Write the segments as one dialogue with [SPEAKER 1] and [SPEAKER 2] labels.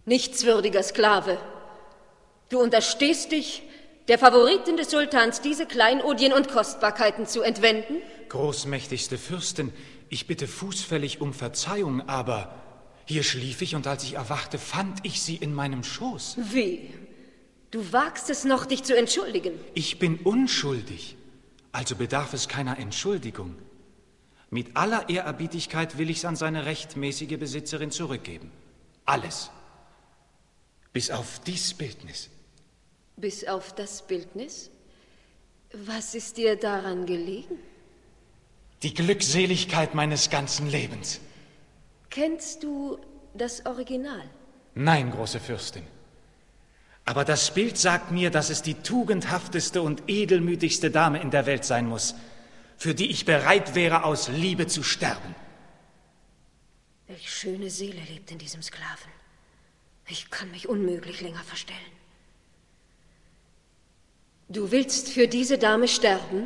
[SPEAKER 1] Nichtswürdiger Sklave, du unterstehst dich, der Favoritin des Sultans diese Kleinodien und Kostbarkeiten zu entwenden?
[SPEAKER 2] Großmächtigste Fürstin, ich bitte fußfällig um Verzeihung, aber hier schlief ich und als ich erwachte, fand ich sie in meinem Schoß.
[SPEAKER 1] Wie? Du wagst es noch, dich zu entschuldigen?
[SPEAKER 2] Ich bin unschuldig, also bedarf es keiner Entschuldigung. Mit aller Ehrerbietigkeit will ich's an seine rechtmäßige Besitzerin zurückgeben. Alles. Bis auf dies Bildnis.
[SPEAKER 1] Bis auf das Bildnis? Was ist dir daran gelegen?
[SPEAKER 2] Die Glückseligkeit meines ganzen Lebens.
[SPEAKER 1] Kennst du das Original?
[SPEAKER 2] Nein, große Fürstin. Aber das Bild sagt mir, dass es die tugendhafteste und edelmütigste Dame in der Welt sein muss, für die ich bereit wäre, aus Liebe zu sterben.
[SPEAKER 1] Welch schöne Seele lebt in diesem Sklaven. Ich kann mich unmöglich länger verstellen. Du willst für diese Dame sterben?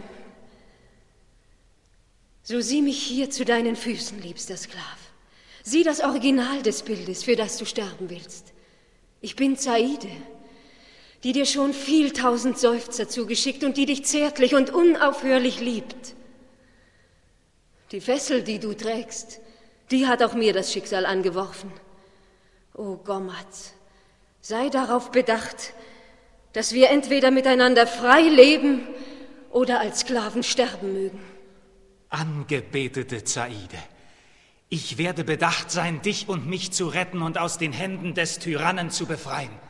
[SPEAKER 1] So sieh mich hier zu deinen Füßen, liebster Sklav. Sieh das Original des Bildes, für das du sterben willst. Ich bin Zaide, die dir schon viel tausend Seufzer zugeschickt und die dich zärtlich und unaufhörlich liebt. Die Fessel, die du trägst, die hat auch mir das Schicksal angeworfen. O Gommat, sei darauf bedacht, dass wir entweder miteinander frei leben oder als Sklaven sterben mögen.
[SPEAKER 2] Angebetete Zaide, ich werde bedacht sein, dich und mich zu retten und aus den Händen des Tyrannen zu befreien.